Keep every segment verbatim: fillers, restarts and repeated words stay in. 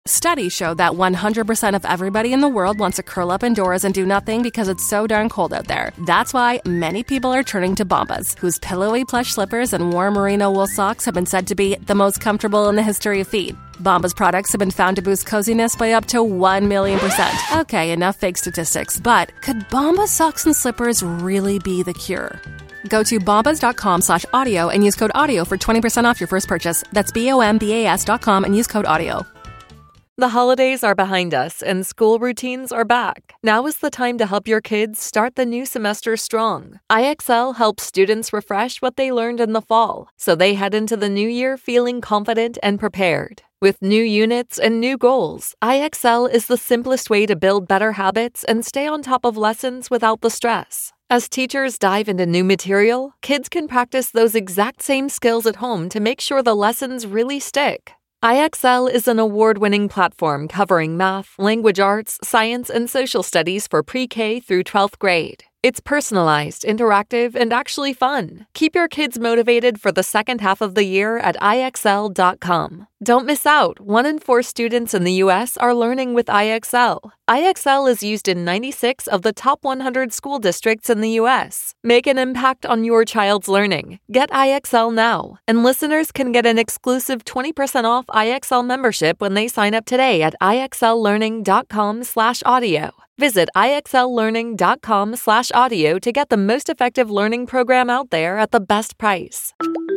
Studies show that one hundred percent of everybody in the world wants to curl up indoors and do nothing because it's so darn cold out there. That's why many people are turning to Bombas, whose pillowy plush slippers and warm merino wool socks have been said to be the most comfortable in the history of feet. Bombas products have been found to boost coziness by up to one million percent. Okay, enough fake statistics, but could Bombas socks and slippers really be the cure? Go to bombas.com slash audio and use code audio for twenty percent off your first purchase. That's B-O-M-B-A-S dot com and use code audio. The holidays are behind us and school routines are back. Now is the time to help your kids start the new semester strong. I X L helps students refresh what they learned in the fall, so they head into the new year feeling confident and prepared. With new units and new goals, I X L is the simplest way to build better habits and stay on top of lessons without the stress. As teachers dive into new material, kids can practice those exact same skills at home to make sure the lessons really stick. I X L is an award-winning platform covering math, language arts, science, and social studies for pre-K through twelfth grade. It's personalized, interactive, and actually fun. Keep your kids motivated for the second half of the year at I X L dot com. Don't miss out. One in four students in the U S are learning with I X L. I X L is used in ninety-six of the top one hundred school districts in the U S. Make an impact on your child's learning. Get I X L now. And listeners can get an exclusive twenty percent off I X L membership when they sign up today at I X L learning dot com slash audio. Visit I X L learning dot com slash audio to get the most effective learning program out there at the best price.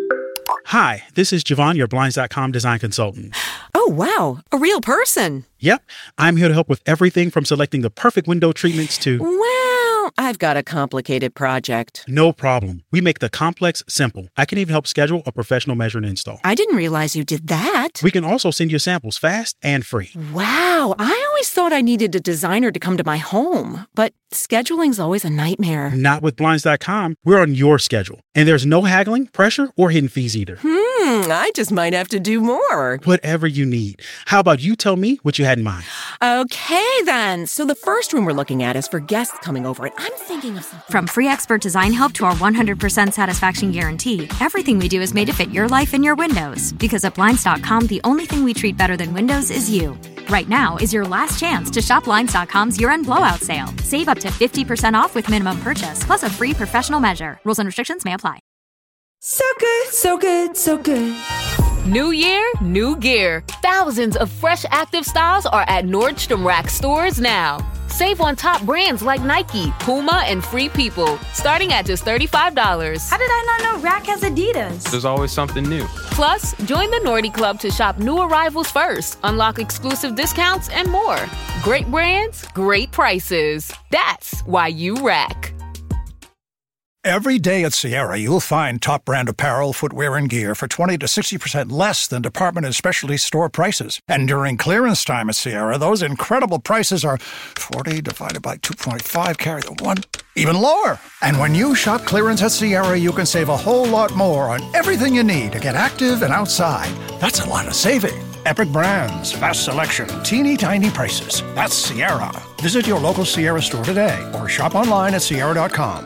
Hi, this is Javon, your Blinds dot com design consultant. Oh, wow. A real person. Yep. I'm here to help with everything from selecting the perfect window treatments to... Well, I've got a complicated project. No problem. We make the complex simple. I can even help schedule a professional measure and install. I didn't realize you did that. We can also send you samples fast and free. Wow. I always thought I needed a designer to come to my home, but scheduling's always a nightmare. Not with Blinds dot com. We're on your schedule. And there's no haggling, pressure, or hidden fees either. Hmm, I just might have to do more. Whatever you need. How about you tell me what you had in mind? Okay, then. So the first room we're looking at is for guests coming over, and I'm thinking of something. From free expert design help to our one hundred percent satisfaction guarantee, everything we do is made to fit your life and your windows. Because at Blinds dot com, the only thing we treat better than windows is you. Right now is your last chance to shop Blinds dot com's year-end blowout sale. Save up to fifty percent off with minimum purchase, plus a free professional measure. Rules and restrictions may apply. So good, so good, so good. New year, new gear. Thousands of fresh active styles are at Nordstrom Rack stores now. Save on top brands like Nike, Puma, and Free People, starting at just thirty-five dollars. How did I not know Rack has Adidas? There's always something new. Plus, join the Nordy Club to shop new arrivals first, unlock exclusive discounts, and more. Great brands, great prices. That's why you rack. Every day at Sierra, you'll find top brand apparel, footwear, and gear for twenty to sixty percent less than department and specialty store prices. And during clearance time at Sierra, those incredible prices are forty divided by two point five, carry the one, even lower. And when you shop clearance at Sierra, you can save a whole lot more on everything you need to get active and outside. That's a lot of saving. Epic brands, vast selection, teeny tiny prices. That's Sierra. Visit your local Sierra store today or shop online at Sierra dot com.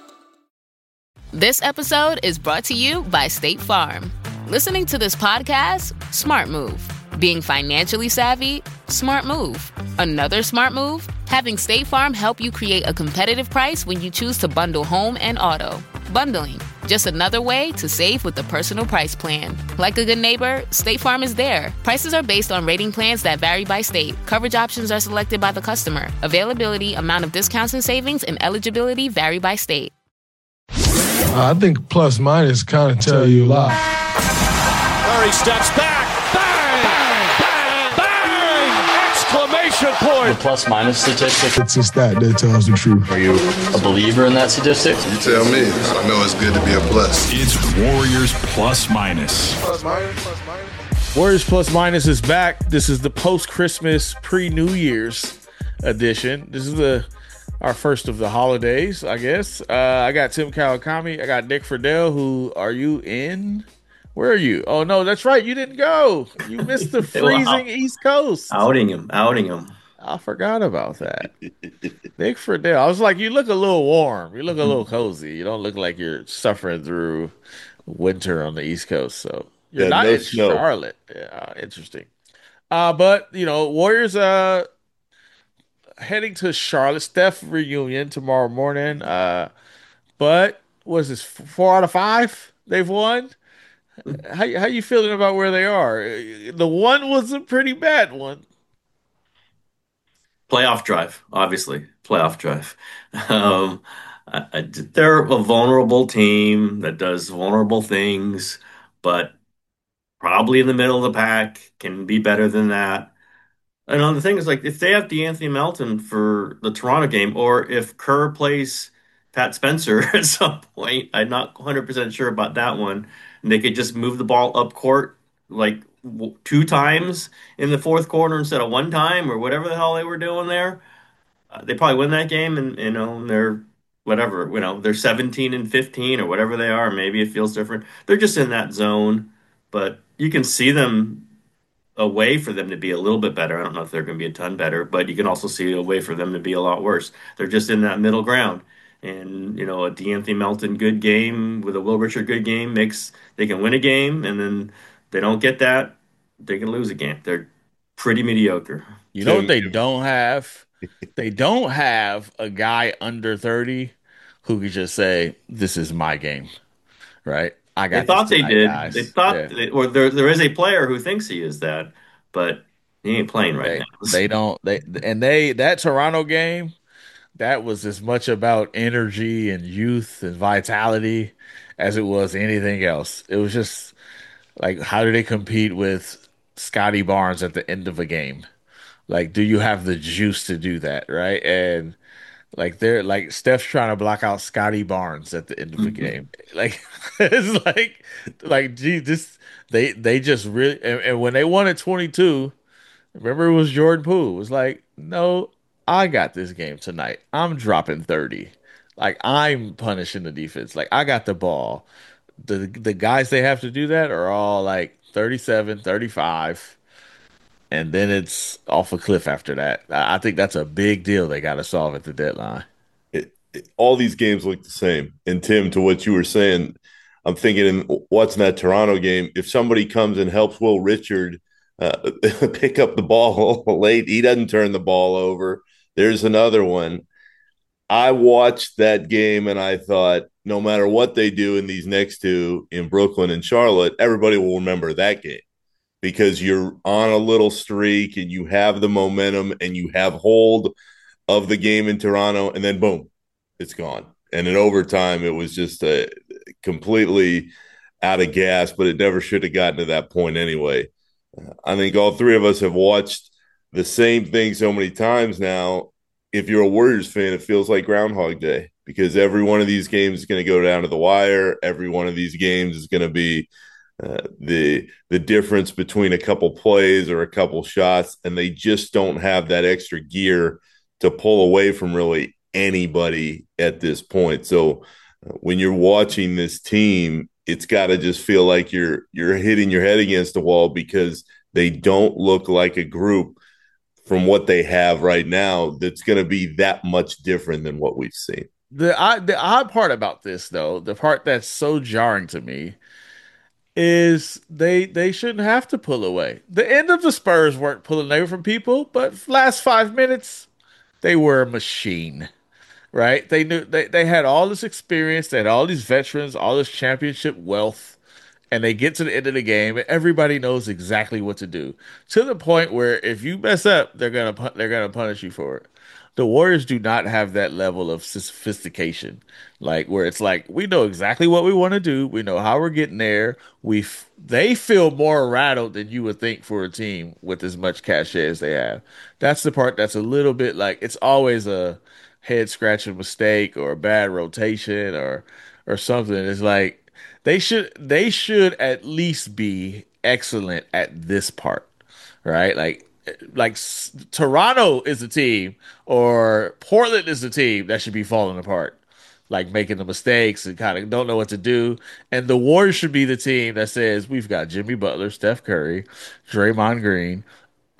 This episode is brought to you by State Farm. Listening to this podcast? Smart move. Being financially savvy? Smart move. Another smart move? Having State Farm help you create a competitive price when you choose to bundle home and auto. Bundling. Just another way to save with the Personal Price Plan. Like a good neighbor, State Farm is there. Prices are based on rating plans that vary by state. Coverage options are selected by the customer. Availability, amount of discounts and savings, and eligibility vary by state. I think plus minus kind of tell you a lot. Murray steps back. Bang! Bang! Bang! Exclamation point. The plus minus statistic. It's a stat that tells the truth. Are you a believer in that statistic? You tell me. I know it's good to be a plus. It's Warriors Plus Minus. Plus minus, plus minus. Warriors Plus Minus is back. This is the post-Christmas, pre-New Year's edition. This is the our first of the holidays, I guess. Uh, I got Tim Kawakami. I got Nick Friedel. Who are you in? Where are you? Oh, no, that's right. You didn't go. You missed the freezing well, East Coast. Outing him. Outing him. I forgot about that. Nick Friedel. I was like, you look a little warm. You look a little cozy. You don't look like you're suffering through winter on the East Coast. So you're yeah, not no in snow. Charlotte. Yeah, interesting. Uh, but you know, Warriors uh heading to Charlotte. Steph reunion tomorrow morning. Uh, but was this f- four out of five they've won? How how you feeling about where they are? Uh, The one was a pretty bad one. Playoff drive, obviously. Playoff drive. Um, I, I- they're a vulnerable team that does vulnerable things, but probably in the middle of the pack, can be better than that. And on the thing is, like, if they have DeAnthony Melton for the Toronto game, or if Kerr plays Pat Spencer at some point, I'm not one hundred percent sure about that one. And they could just move the ball up court like w- two times in the fourth quarter instead of one time, or whatever the hell they were doing there. Uh, they probably win that game, and you know, and they're whatever, you know, they're seventeen and fifteen or whatever they are. Maybe it feels different. They're just in that zone, but you can see them a way for them to be a little bit better. I don't know if they're going to be a ton better, but you can also see a way for them to be a lot worse. They're just in that middle ground. And, you know, a DeAnthony Melton good game with a Will Richard good game makes they can win a game, and then they don't get that, they can lose a game. They're pretty mediocre. You know what they don't have? They don't have a guy under thirty who could just say, "This is my game," right? I They got this thought they tonight, did. They guys. thought, Yeah. they, or there there is a player who thinks he is that, but he ain't playing right They now. they don't they and they that Toronto game, that was as much about energy and youth and vitality as it was anything else. It was just like, how do they compete with Scotty Barnes at the end of a game? Like, do you have the juice to do that, right? And like they're like Steph's trying to block out Scotty Barnes at the end of the game. Like it's like like gee, this they they just really and, and when they won at twenty-two, remember it was Jordan Poole. It was like, no, I got this game tonight. I'm dropping thirty. Like I'm punishing the defense. Like I got the ball. The the guys they have to do that are all like thirty-seven, thirty-five, and then it's off a cliff after that. I I think that's a big deal they got to solve at the deadline. It, it, all these games look the same. And Tim, to what you were saying, I'm thinking in watching that Toronto game, if somebody comes and helps Will Richard uh, pick up the ball late, he doesn't turn the ball over. There's another one. I watched that game and I thought, no matter what they do in these next two in Brooklyn and Charlotte, everybody will remember that game because you're on a little streak and you have the momentum and you have hold of the game in Toronto, and then boom, it's gone. And in overtime, it was just a completely out of gas, but it never should have gotten to that point anyway. I think all three of us have watched the same thing so many times now. If you're a Warriors fan, it feels like Groundhog Day because every one of these games is going to go down to the wire. Every one of these games is going to be uh, the the difference between a couple plays or a couple shots, and they just don't have that extra gear to pull away from really anybody at this point. So uh, when you're watching this team, it's got to just feel like you're you're hitting your head against the wall because they don't look like a group from what they have right now that's going to be that much different than what we've seen. The odd, the odd part about this, though, the part that's so jarring to me, is they they shouldn't have to pull away. The end of the Spurs weren't pulling away from people, but last five minutes, they were a machine, right? They knew they, they had all this experience, they had all these veterans, all this championship wealth, and they get to the end of the game, and everybody knows exactly what to do. To the point where if you mess up, they're gonna pu- they're gonna punish you for it. The Warriors do not have that level of sophistication, like where it's like we know exactly what we want to do, we know how we're getting there. We f- they feel more rattled than you would think for a team with as much cachet as they have. That's the part that's a little bit like it's always a head scratching mistake or a bad rotation or or something. It's like they should they should at least be excellent at this part, right? Like like s- Toronto is a team or Portland is a team that should be falling apart, like making the mistakes and kind of don't know what to do. And the Warriors should be the team that says we've got Jimmy Butler, Steph Curry, Draymond Green,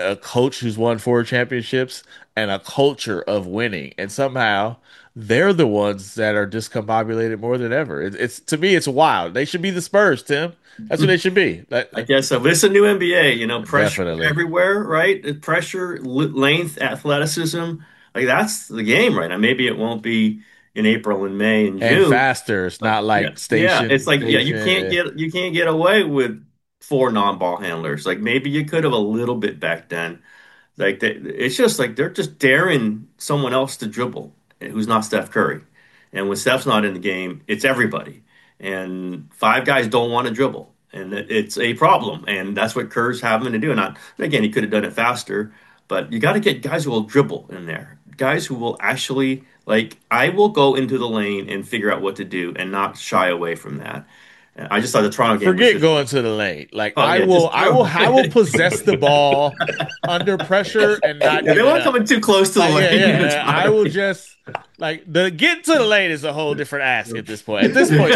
a coach who's won four championships and a culture of winning, and somehow they're the ones that are discombobulated more than ever. It, it's to me, it's wild. They should be the Spurs, Tim. That's what they should be. Like, I guess so. It's a new N B A, you know, pressure Definitely. everywhere, right? Pressure, length, athleticism. Like that's the game right now. Maybe it won't be in April and May and June. And faster. It's not like yeah. station. Yeah, it's like station. yeah, you can't get you can't get away with four non-ball handlers. Like maybe you could have a little bit back then. Like they, it's just like they're just daring someone else to dribble who's not Steph Curry. And when Steph's not in the game, it's everybody. And five guys don't want to dribble. And it's a problem. And that's what Kerr's having to do. And not, again, he could have done it faster, but you got to get guys who will dribble in there. Guys who will actually, like, I will go into the lane and figure out what to do and not shy away from that. I just thought the Toronto game. Forget was just, going to the lane. Like oh, I yeah, will, I will, I will possess the ball under pressure and not. Yeah, they weren't coming too close to the like, lane. Yeah, yeah, I will just like the get to the lane is a whole different ask at this point. At this point,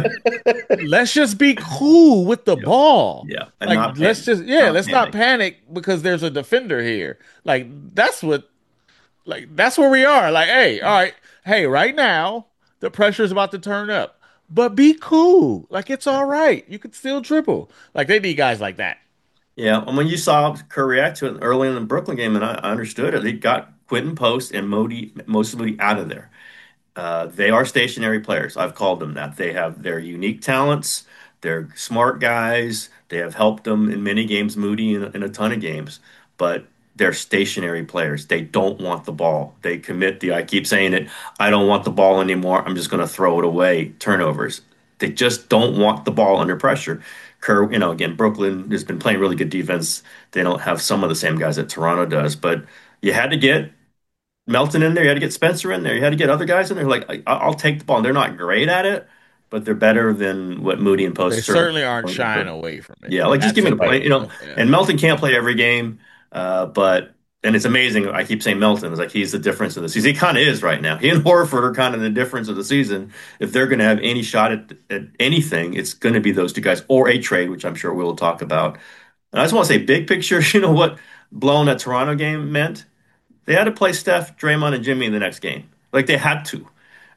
is let's just be cool with the yeah. ball. Yeah, like let's just yeah, not let's panic. not panic because there's a defender here. Like that's what, like that's where we are. Like hey, all right, hey, right now the pressure is about to turn up. But be cool. Like, it's all right. You can still dribble. Like, they need guys like that. Yeah. And when you saw Kerr react to it early in the Brooklyn game, and I, I understood it, he got Quentin Post and Modi, most of Modi out of there. Uh, they are stationary players. I've called them that. They have their unique talents. They're smart guys. They have helped them in many games, Moody in, in a ton of games. But they're stationary players. They don't want the ball. They commit the, I keep saying it, I don't want the ball anymore. I'm just going to throw it away. Turnovers. They just don't want the ball under pressure. Kerr, you know, again, Brooklyn has been playing really good defense. They don't have some of the same guys that Toronto does, but you had to get Melton in there. You had to get Spencer in there. You had to get other guys in there. Like, I'll take the ball. And they're not great at it, but they're better than what Moody and Post. They certainly aren't shying away from it. Yeah, like just give me the play, you know. Yeah. And Melton can't play every game. Uh, but and it's amazing. I keep saying Melton is like he's the difference of the season. He kind of is right now. He and Horford are kind of the difference of the season. If they're going to have any shot at, at anything, it's going to be those two guys or a trade, which I'm sure we'll talk about. And I just want to say, big picture, you know what blowing that Toronto game meant? They had to play Steph, Draymond, and Jimmy in the next game. Like they had to.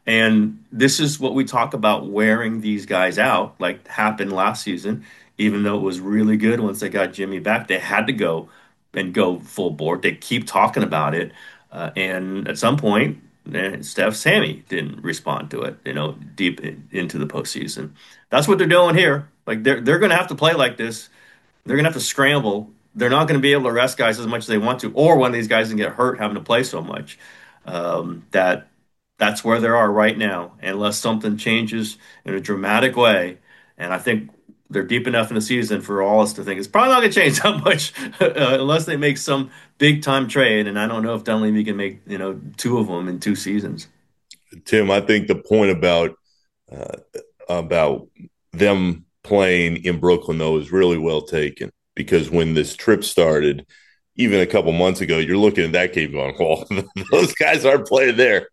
And this is what we talk about wearing these guys out, like happened last season. Even though it was really good once they got Jimmy back, they had to go and go full board. They keep talking about it. Uh, and at some point, eh, Steph, Sammy didn't respond to it, you know, deep in, into the postseason. That's what they're doing here. Like they're, they're going to have to play like this. They're going to have to scramble. They're not going to be able to rest guys as much as they want to, or when these guys can get hurt having to play so much. Um, that that's where they are right now, unless something changes in a dramatic way. And I think they're deep enough in the season for all us to think it's probably not going to change that much uh, unless they make some big time trade. And I don't know if Dunleavy can make, you know, two of them in two seasons. Tim, I think the point about uh, about them playing in Brooklyn, though, is really well taken, because when this trip started, even a couple months ago, you're looking at that game going, well, those guys aren't playing there.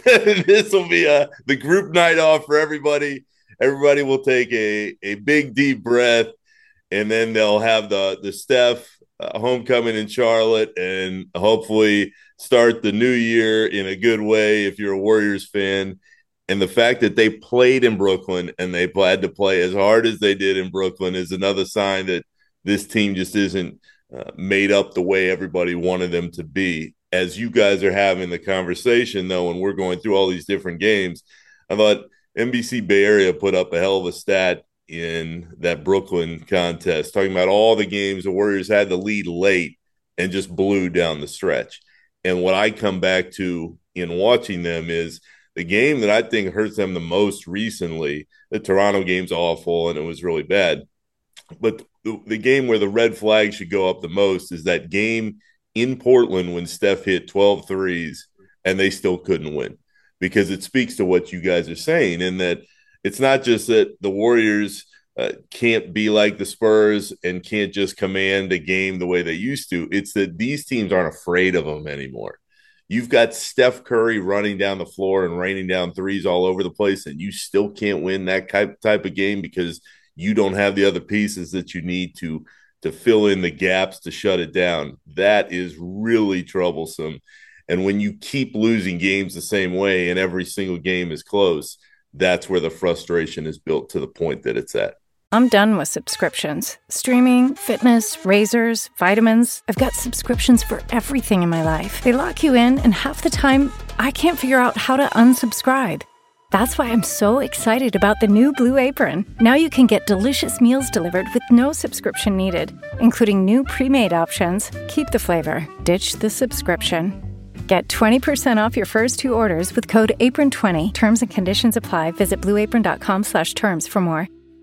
This will be a, the group night off for everybody. Everybody will take a, a big, deep breath, and then they'll have the, the Steph uh, homecoming in Charlotte and hopefully start the new year in a good way if you're a Warriors fan. And the fact that they played in Brooklyn and they had to play as hard as they did in Brooklyn is another sign that this team just isn't uh, made up the way everybody wanted them to be. As you guys are having the conversation, though, and we're going through all these different games, I thought N B C Bay Area put up a hell of a stat in that Brooklyn contest, talking about all the games the Warriors had the lead late and just blew down the stretch. And what I come back to in watching them is the game that I think hurts them the most recently. The Toronto game's awful and it was really bad. But the, the game where the red flag should go up the most is that game in Portland when Steph hit twelve threes and they still couldn't win, because it speaks to what you guys are saying, in that it's not just that the Warriors uh, can't be like the Spurs and can't just command a game the way they used to. It's that these teams aren't afraid of them anymore. You've got Steph Curry running down the floor and raining down threes all over the place, and you still can't win that type type of game because you don't have the other pieces that you need to to fill in the gaps to shut it down. That is really troublesome. And when you keep losing games the same way and every single game is close, that's where the frustration is built to the point that it's at. I'm done with subscriptions. Streaming, fitness, razors, vitamins. I've got subscriptions for everything in my life. They lock you in, and half the time, I can't figure out how to unsubscribe. That's why I'm so excited about the new Blue Apron. Now you can get delicious meals delivered with no subscription needed, including new pre-made options. Keep the flavor, ditch the subscription. Get twenty percent off your first two orders with code apron twenty. Terms and conditions apply. Visit blueapron.com slash terms for more.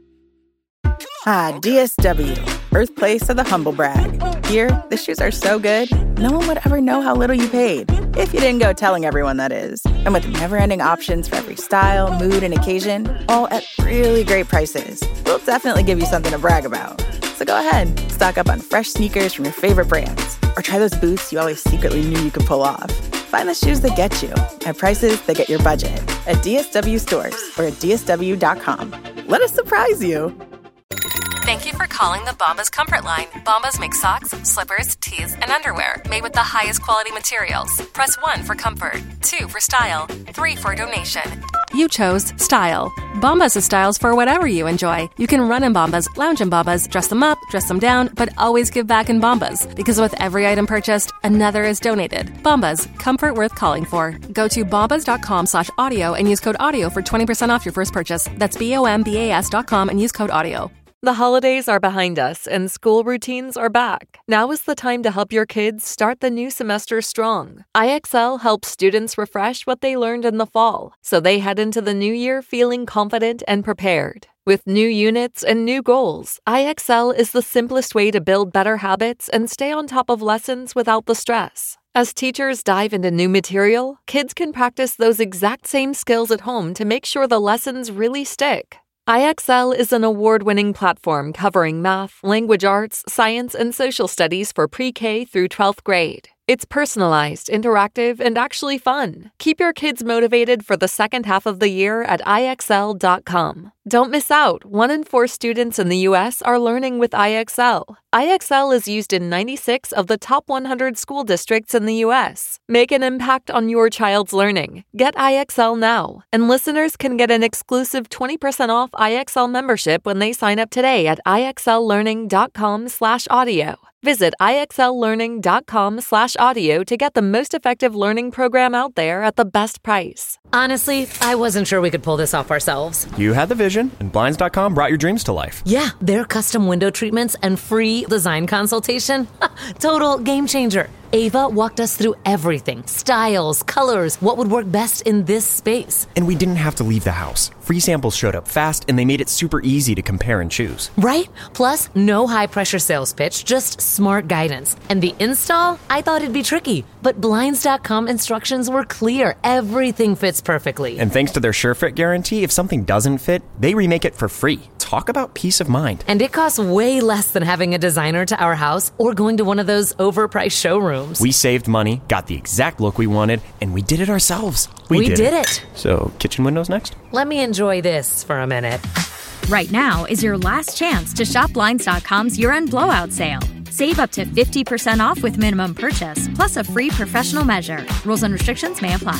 Ah, D S W, birthplace of the humble brag. Here, the shoes are so good, no one would ever know how little you paid. If you didn't go telling everyone, that is. And with never-ending options for every style, mood, and occasion, all at really great prices, we'll definitely give you something to brag about. So go ahead, stock up on fresh sneakers from your favorite brands, or try those boots you always secretly knew you could pull off. Find the shoes that get you at prices that get your budget at D S W stores or at D S W dot com. Let us surprise you. Thank you for calling the Bombas Comfort Line. Bombas make socks, slippers, tees, and underwear made with the highest quality materials. Press one for comfort, two for style, three for donation. You chose style. Bombas has styles for whatever you enjoy. You can run in Bombas, lounge in Bombas, dress them up, dress them down, but always give back in Bombas. Because with every item purchased, another is donated. Bombas, comfort worth calling for. Go to bombas.com slash audio and use code audio for twenty percent off your first purchase. That's B-O-M-B-A-S dot com and use code audio. The holidays are behind us and school routines are back. Now is the time to help your kids start the new semester strong. I X L helps students refresh what they learned in the fall, so they head into the new year feeling confident and prepared. With new units and new goals, I X L is the simplest way to build better habits and stay on top of lessons without the stress. As teachers dive into new material, kids can practice those exact same skills at home to make sure the lessons really stick. I X L is an award-winning platform covering math, language arts, science, and social studies for pre-K through twelfth grade. It's personalized, interactive, and actually fun. Keep your kids motivated for the second half of the year at I X L dot com. Don't miss out. One in four students in the U S are learning with I X L. I X L is used in ninety-six of the top one hundred school districts in the U S. Make an impact on your child's learning. Get I X L now. And listeners can get an exclusive twenty percent off I X L membership when they sign up today at I X L learning dot com slash audio. Visit I X L learning dot com slash audio to get the most effective learning program out there at the best price. Honestly, I wasn't sure we could pull this off ourselves. You had the vision, and Blinds dot com brought your dreams to life. Yeah, their custom window treatments and free design consultation. Total game changer. Ava walked us through everything. Styles, colors, what would work best in this space. And we didn't have to leave the house. Free samples showed up fast, and they made it super easy to compare and choose. Right? Plus, no high-pressure sales pitch, just smart guidance. And the install? I thought it'd be tricky, but Blinds dot com instructions were clear. Everything fits perfectly. And thanks to their SureFit guarantee, if something doesn't fit, they remake it for free. Talk about peace of mind. And it costs way less than having a designer to our house or going to one of those overpriced showrooms. We saved money, got the exact look we wanted, and we did it ourselves. We, we did, did it. it. So, kitchen windows next? Let me enjoy this for a minute. Right now is your last chance to shop Blinds dot com's year-end blowout sale. Save up to fifty percent off with minimum purchase, plus a free professional measure. Rules and restrictions may apply.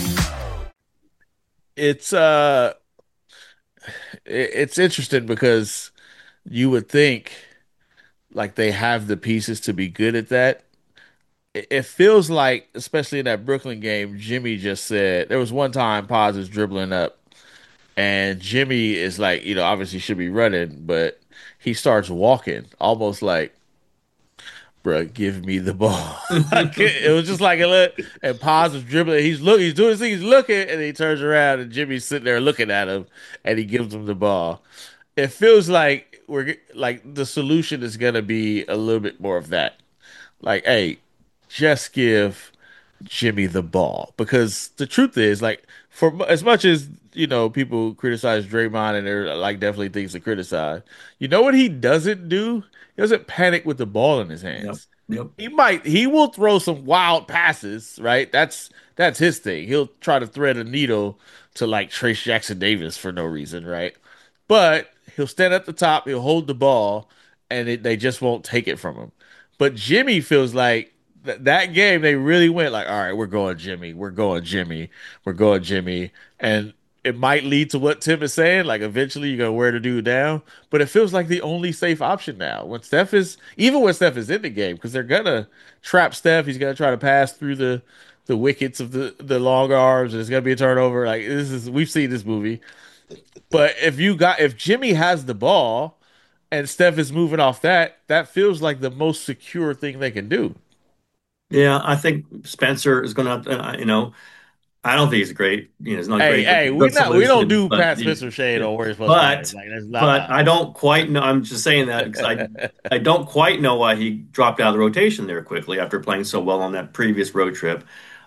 It's uh, it's interesting because you would think like they have the pieces to be good at that. It feels like, especially in that Brooklyn game, Jimmy just said there was one time Paz is dribbling up, and Jimmy is like, you know, obviously should be running, but he starts walking almost like, bruh, give me the ball. It was just like a little, and Paz is dribbling. He's look, he's doing this thing, he's looking, and he turns around, and Jimmy's sitting there looking at him, and he gives him the ball. It feels like we're like the solution is gonna be a little bit more of that. Like, hey, just give Jimmy the ball, because the truth is, like, for as much as, you know, people criticize Draymond and they're like definitely things to criticize, you know what he doesn't do? He doesn't panic with the ball in his hands. Yep. Yep. He might, he will throw some wild passes, right? That's that's his thing. He'll try to thread a needle to like Trace Jackson Davis for no reason, right? But he'll stand at the top, he'll hold the ball, and it, they just won't take it from him. But Jimmy feels like th- that game they really went like, all right, we're going Jimmy, we're going Jimmy, we're going Jimmy, and it might lead to what Tim is saying. Like eventually you're gonna wear the dude down, but it feels like the only safe option now. When Steph is even when Steph is in the game, because they're gonna trap Steph, he's gonna try to pass through the the wickets of the the long arms, and it's gonna be a turnover. Like this is we've seen this movie. But if you got if Jimmy has the ball and Steph is moving off that, that feels like the most secure thing they can do. Yeah, I think Spencer is going to, uh, you know, I don't think he's great. You know, he's not Hey, great. hey, we not we don't do Pat Spencer shade on Warriors plus minus. But Like that's not. but I don't quite know. I'm just saying that because I I don't quite know why he dropped out of the rotation there quickly after playing so well on that previous road trip.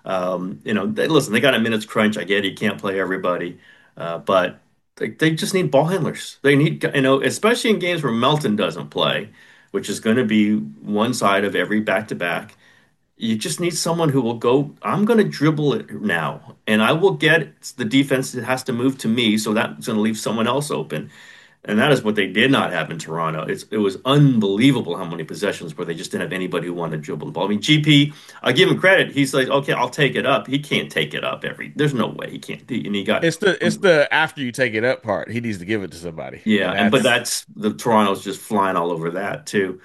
Um, you know, they, listen, they got a minutes crunch. I get he can't play everybody, uh, but they, they just need ball handlers. They need, you know, especially in games where Melton doesn't play, which is going to be one side of every back to back. You just need someone who will go, I'm going to dribble it now, and I will get the defense that has to move to me, so that's going to leave someone else open. And that is what they did not have in Toronto. It's, it was unbelievable how many possessions where they just didn't have anybody who wanted to dribble the ball. I mean, G P, I give him credit. He's like, okay, I'll take it up. He can't take it up every. There's no way he can't. And he got it's the it's the after you take it up part. He needs to give it to somebody. yeah, and and but that's the Toronto's just flying all over that too.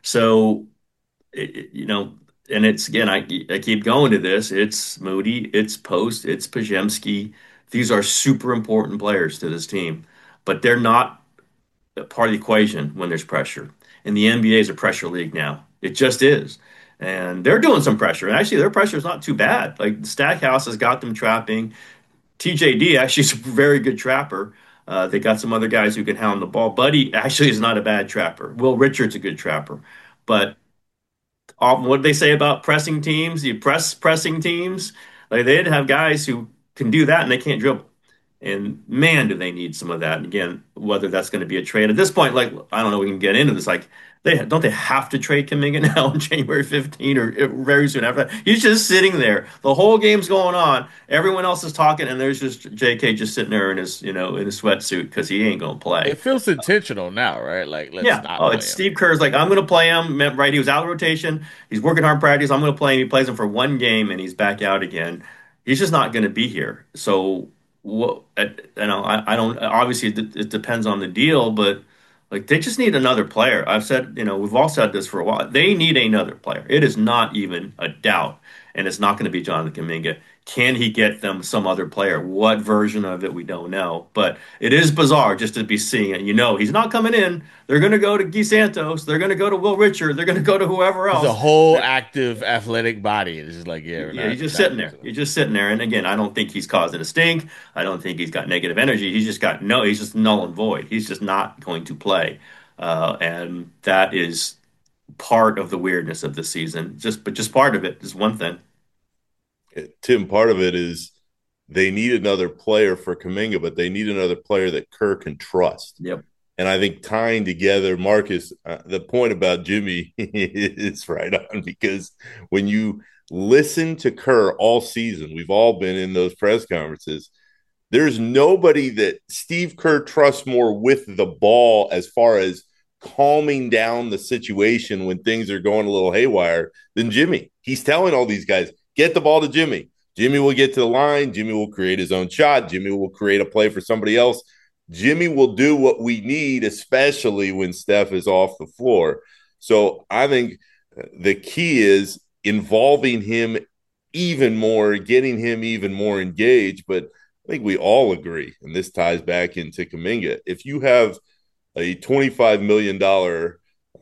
So it, it- you know, and it's again, I I keep going to this. It's Moody, it's Post, it's Pajemski. These are super important players to this team, but they're not part of the equation when there's pressure. And the N B A is a pressure league now. It just is. And they're doing some pressure. And actually, their pressure is not too bad. Like Stackhouse has got them trapping. T J D actually is a very good trapper. Uh, they got some other guys who can hound the ball. Buddy actually is not a bad trapper. Will Richards a good trapper. But um, what do they say about pressing teams? You press pressing teams. Like they didn't have guys who can do that and they can't dribble. And man, do they need some of that. And again, whether that's going to be a trade at this point, like I don't know, we can get into this. Like they don't they have to trade Kuminga now on January fifteenth or very soon after that? He's just sitting there. The whole game's going on. Everyone else is talking, and there's just J K just sitting there in his you know in his sweatsuit because he ain't going to play. It feels intentional now, right? Like let's Yeah. not Oh, play it's him. Steve Kerr's like, I'm going to play him. Right. He was out of rotation. He's working hard in practice. I'm going to play him. He plays him for one game and he's back out again. He's just not going to be here. So, what, you know, I, I don't, obviously it, it depends on the deal, but like they just need another player. I've said, you know, we've all said this for a while. They need another player. It is not even a doubt. And it's not going to be Jonathan Kuminga. Can he get them some other player? What version of it, we don't know. But it is bizarre just to be seeing it. You know, he's not coming in. They're going to go to Guy Santos. They're going to go to Will Richard. They're going to go to whoever else. It's a whole active athletic body. It's just like, yeah. Yeah, he's just sitting there. He's just sitting there. And again, I don't think he's causing a stink. I don't think he's got negative energy. He's just got no, he's just null and void. He's just not going to play. Uh, and that is part of the weirdness of the season. Just, but just part of it is one thing. Tim, part of it is they need another player for Kuminga, but they need another player that Kerr can trust. Yep. And I think tying together, Marcus, uh, the point about Jimmy is right on, because when you listen to Kerr all season, we've all been in those press conferences, there's nobody that Steve Kerr trusts more with the ball as far as calming down the situation when things are going a little haywire than Jimmy. He's telling all these guys, get the ball to Jimmy. Jimmy will get to the line. Jimmy will create his own shot. Jimmy will create a play for somebody else. Jimmy will do what we need, especially when Steph is off the floor. So I think the key is involving him even more, getting him even more engaged. But I think we all agree, and this ties back into Kuminga, if you have a twenty-five million dollars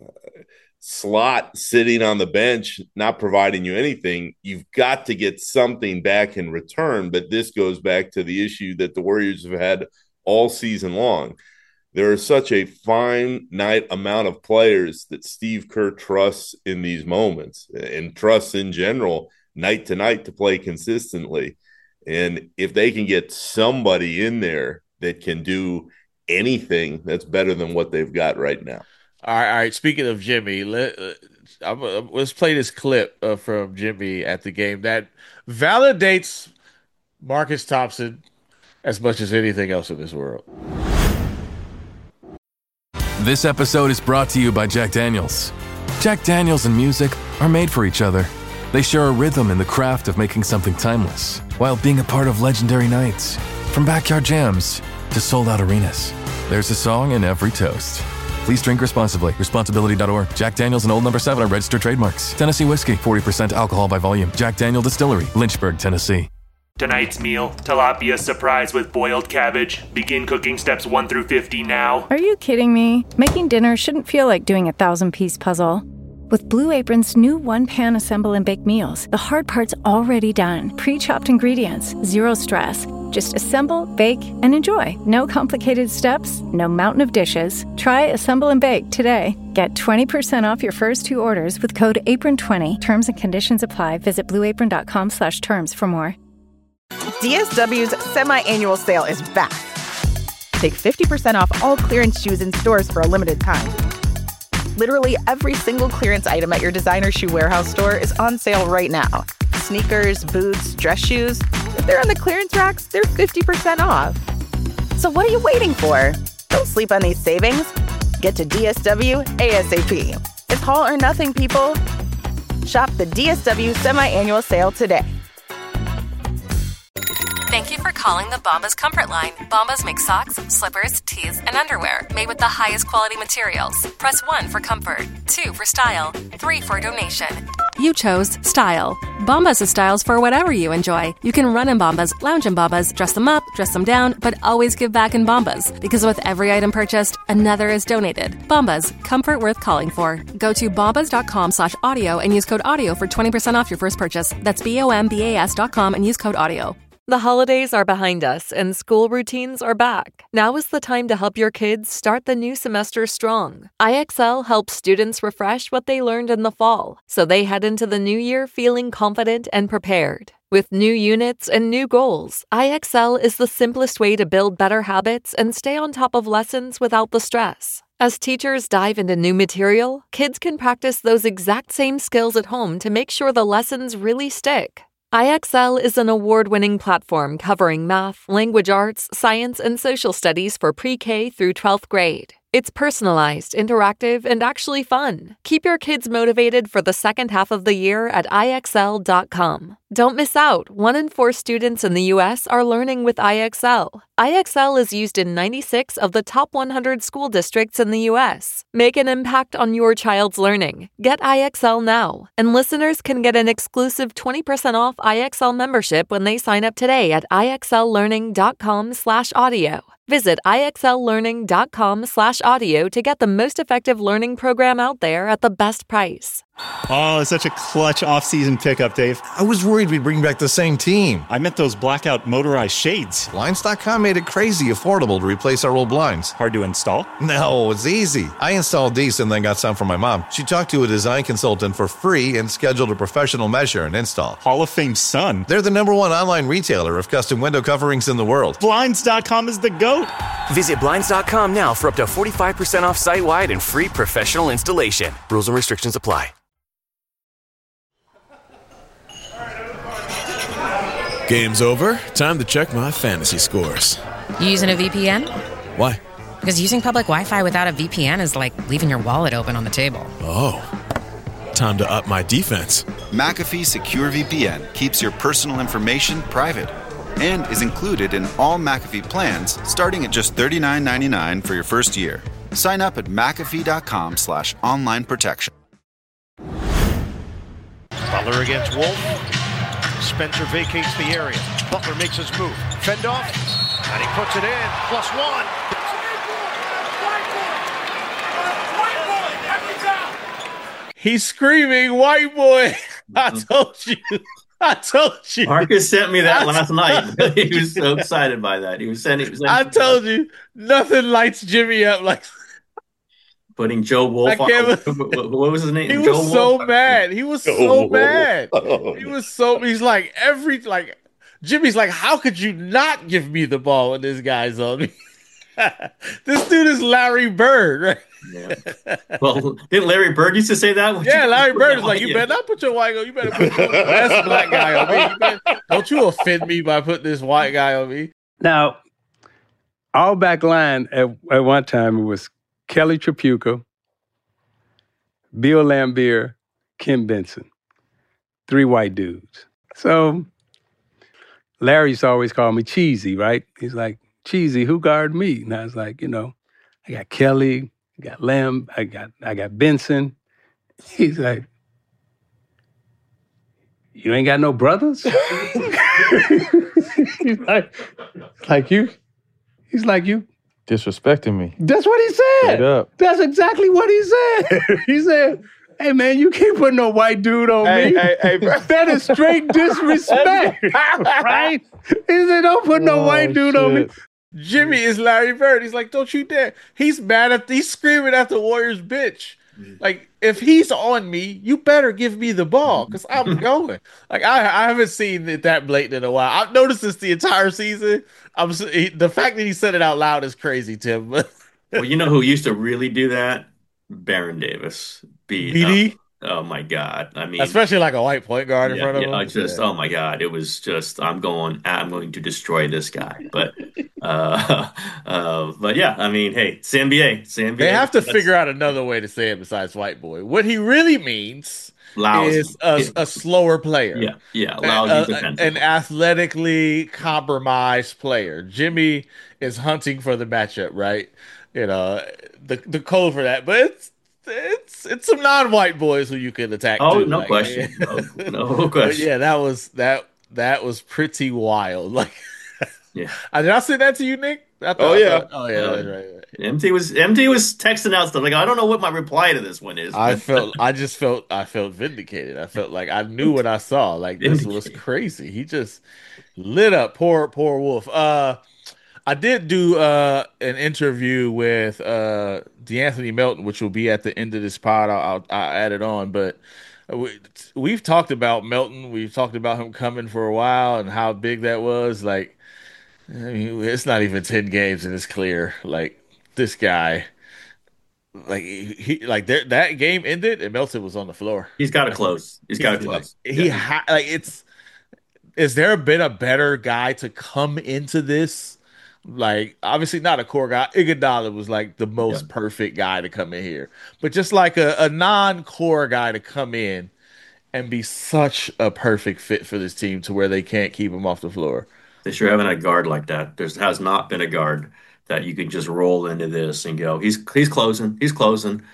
slot sitting on the bench, not providing you anything, you've got to get something back in return. But this goes back to the issue that the Warriors have had all season long. There is such a finite amount of players that Steve Kerr trusts in these moments and trusts in general night to night to play consistently. And if they can get somebody in there that can do anything, that's better than what they've got right now. All right, all right. Speaking of Jimmy, let, uh, I'm, uh, let's play this clip uh, from Jimmy at the game that validates Marcus Thompson as much as anything else in this world. This episode is brought to you by Jack Daniels. Jack Daniels and music are made for each other. They share a rhythm in the craft of making something timeless, while being a part of legendary nights. From backyard jams to sold-out arenas, there's a song in every toast. Please drink responsibly. Responsibility dot org. Jack Daniels and Old Number seven are registered trademarks. Tennessee Whiskey, forty percent alcohol by volume. Jack Daniel Distillery, Lynchburg, Tennessee. Tonight's meal, tilapia surprise with boiled cabbage. Begin cooking steps one through fifty now. Are you kidding me? Making dinner shouldn't feel like doing a thousand-piece puzzle. With Blue Apron's new one-pan assemble and bake meals, the hard part's already done. Pre-chopped ingredients, zero stress. Just assemble, bake, and enjoy. No complicated steps, no mountain of dishes. Try Assemble and Bake today. Get twenty percent off your first two orders with code apron twenty. Terms and conditions apply. Visit blueapron.com slash terms for more. D S W's semi-annual sale is back. Take fifty percent off all clearance shoes in stores for a limited time. Literally every single clearance item at your designer shoe warehouse store is on sale right now. Sneakers, boots, dress shoes. If they're on the clearance racks, they're fifty percent off. So what are you waiting for? Don't sleep on these savings. Get to D S W ASAP. It's haul or nothing, people. Shop the D S W semi-annual sale today. Thank you for calling the Bombas Comfort Line. Bombas make socks, slippers, tees, and underwear made with the highest quality materials. Press one for comfort, two for style, three for donation. You chose style. Bombas has styles for whatever you enjoy. You can run in Bombas, lounge in Bombas, dress them up, dress them down, but always give back in Bombas. Because with every item purchased, another is donated. Bombas, comfort worth calling for. Go to bombas.com slash audio and use code audio for twenty percent off your first purchase. That's B-O-M-B-A-S dot com and use code audio. The holidays are behind us and school routines are back. Now is the time to help your kids start the new semester strong. I X L helps students refresh what they learned in the fall, so they head into the new year feeling confident and prepared. With new units and new goals, I X L is the simplest way to build better habits and stay on top of lessons without the stress. As teachers dive into new material, kids can practice those exact same skills at home to make sure the lessons really stick. I X L is an award-winning platform covering math, language arts, science, and social studies for pre-K through twelfth grade. It's personalized, interactive, and actually fun. Keep your kids motivated for the second half of the year at I X L dot com. Don't miss out. One in four students in the U S are learning with I X L. I X L is used in ninety-six of the top one hundred school districts in the U S. Make an impact on your child's learning. Get I X L now. And listeners can get an exclusive twenty percent off I X L membership when they sign up today at I X L learning dot com slash audio. Visit I X L learning dot com slash audio to get the most effective learning program out there at the best price. Oh, it's such a clutch off-season pickup, Dave. I was worried we'd bring back the same team. I meant those blackout motorized shades. Blinds dot com made it crazy affordable to replace our old blinds. Hard to install? No, it's easy. I installed these and then got some for my mom. She talked to a design consultant for free and scheduled a professional measure and install. Hall of Fame son. They're the number one online retailer of custom window coverings in the world. Blinds dot com is the GOAT. Visit Blinds dot com now for up to forty-five percent off site-wide and free professional installation. Rules and restrictions apply. Game's over. Time to check my fantasy scores. You using a V P N? Why? Because using public Wi-Fi without a V P N is like leaving your wallet open on the table. Oh. Time to up my defense. McAfee Secure V P N keeps your personal information private and is included in all McAfee plans starting at just thirty-nine ninety-nine for your first year. Sign up at McAfee dot com slash online protection. Butler against Wolf. Spencer vacates the area. Butler makes his move. Fend off, and he puts it in. Plus one. He's screaming, "White boy!" I told you. I told you. Marcus sent me that last night. He was so excited by that. He was sending. He was sending I told you, nothing lights Jimmy up like putting Joe Wolf on. What was his name? He Joe was so Wolf? mad. He was Joe so Wolf. mad. He was so. He's like every like. Jimmy's like, how could you not give me the ball when this guy's on me? This dude is Larry Bird, right? Yeah. Well, didn't Larry Bird used to say that? Yeah, Larry Bird is like, you better not put your white guy. You better put your best black guy on me. You better, don't you offend me by putting this white guy on me. Now, our back line at, at one time was Kelly Tripucka, Bill Laimbeer, Ken Benson. Three white dudes. So Larry used to always call me Cheesy, right? He's like, Cheesy, who guard me? And I was like, you know, I got Kelly, I got Lamb, I got I got Benson. He's like, you ain't got no brothers? He's like, like you. He's like you. Disrespecting me. That's what he said. Straight up. That's exactly what he said. He said, hey, man, you can't put no white dude on Hey, me. hey, hey, bro. That is straight disrespect, right? He said, don't put no Oh, white dude on me. shit. Jimmy is Larry Bird. He's like, don't you dare. He's mad at, he's screaming at the Warriors bitch. Like, if he's on me, you better give me the ball because I'm going. Like, I I haven't seen it that blatant in a while. I've noticed this the entire season. I'm s- he, the fact that he said it out loud is crazy, Tim. Well, you know who used to really do that? Baron Davis. Beat B D? up. Oh my God. I mean, Especially like a white point guard in yeah, front of yeah, him. I just, Yeah. oh my God. It was just, I'm going, I'm going to destroy this guy. But, uh, uh, but yeah, I mean, hey, it's the N B A. It's the N B A. They have to That's figure out another way to say it besides white boy. What he really means lousy. is a, a slower player. Yeah, yeah, A- lousy a- defensively. an athletically compromised player. Jimmy is hunting for the matchup, right? You know, the the code for that. But it's it's it's some non-white boys who you can attack Oh, too. no Like, question. No, no but question. yeah, that was that that was pretty wild. Like, Yeah. did I say that to you, Nick? I thought, Oh I yeah. thought- oh yeah, Uh, that's right. right. M T was M T was texting out stuff like, I don't know what my reply to this one is. I felt I just felt I felt vindicated. I felt like I knew what I saw. Like this was Vindicated. crazy. He just lit up. Poor poor Wolf. Uh I did do uh an interview with uh DeAnthony Melton, which will be at the end of this pod. I'll, I'll, I'll add it on, but we, we've talked about Melton. We've talked about him coming for a while and how big that was. Like, I mean, it's not even ten games and it's clear. Like this guy. Like he, he like there, that game ended and Melton was on the floor. He's got to Like, close. He's got to he- close. He Yeah. ha- like it's. Is there been a better guy to come into this? Like obviously not a core guy. Iguodala was like the most perfect guy to come in here, but just like a, a non-core guy to come in and be such a perfect fit for this team to where they can't keep him off the floor. They sure haven't had a guard like that. There has not been a guard that you can just roll into this and go, he's he's closing, he's closing.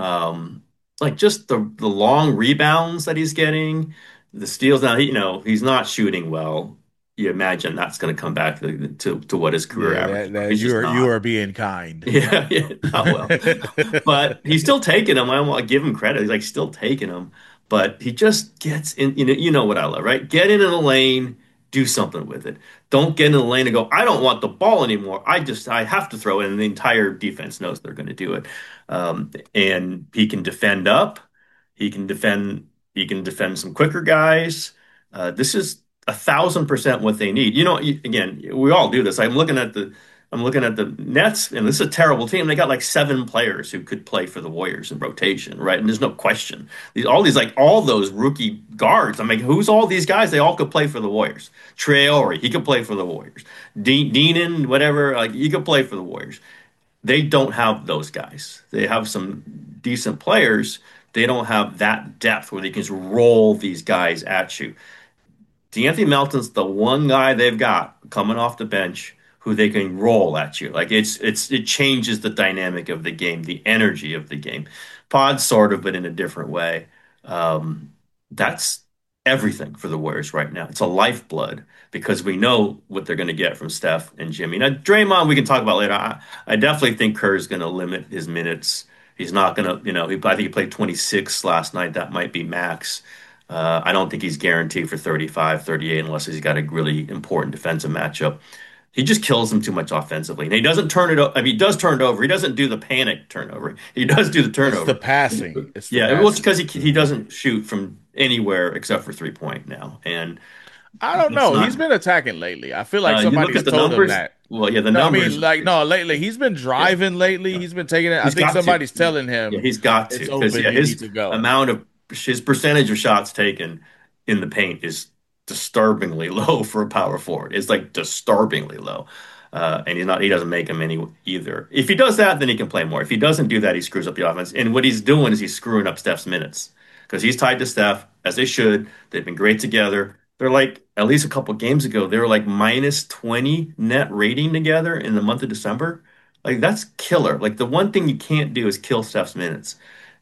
Um, like just the the long rebounds that he's getting, the steals. Now, he, you know, he's not shooting well. You imagine that's going to come back to, to to what his career Yeah, average. that, that, He's you just are not. you are being kind. Yeah, yeah, not well. But he's still taking them. I want to give him credit. He's like still taking them. But he just gets in. You know, you know what I love, right? Get into the lane, do something with it. Don't get in the lane and go, I don't want the ball anymore. I just I have to throw it, and the entire defense knows they're going to do it. Um, and he can defend up. He can defend. He can defend some quicker guys. Uh, this is a thousand percent what they need. You know, you- again, we all do this. I'm looking at the I'm looking at the Nets, and this is a terrible team. They got like seven players who could play for the Warriors in rotation, right? And there's no question. These all these like all those rookie guards. I'm like, who's all these guys? They all could play for the Warriors. Traore, he could play for the Warriors. De- Deenan, whatever, like he could play for the Warriors. They don't have those guys. They have some decent players. They don't have that depth where they can just roll these guys at you. DeAnthony Melton's the one guy they've got coming off the bench who they can roll at you. Like it's it's it changes the dynamic of the game, the energy of the game. Pod sort of, but in a different way. Um, that's everything for the Warriors right now. It's a lifeblood because we know what they're going to get from Steph and Jimmy. Now, Draymond, we can talk about later. I, I definitely think Kerr's going to limit his minutes. He's not going to, you know, he, I think he played twenty-six last night. That might be max. Uh, I don't think he's guaranteed for thirty-five, thirty-eight unless he's got a really important defensive matchup. He just kills them too much offensively. And he doesn't turn it over. I mean, he does turn it over. He doesn't do the panic turnover. He does do the turnover. It's the passing. It's the yeah, passing. well, it's because he, he doesn't shoot from anywhere except for three-point now. And I don't it's know. not- He's been attacking lately. I feel like Uh, you look somebody's at the told numbers- him that. Well, yeah, the no, I numbers- mean, like, no, lately he's been driving. Lately, he's been taking it. I He's think got to. somebody's telling him. Yeah, he's got to It's because open. yeah, you his need to go. amount of his percentage of shots taken in the paint is disturbingly low for a power forward. It's like disturbingly low. Uh, and he's not, he doesn't make them any either. If he does that, then he can play more. If he doesn't do that, he screws up the offense. And what he's doing is he's screwing up Steph's minutes because he's tied to Steph, as they should. They've been great together. They're like, at least a couple games ago, they were like minus twenty net rating together in the month of December. Like, that's killer. Like, the one thing you can't do is kill Steph's minutes.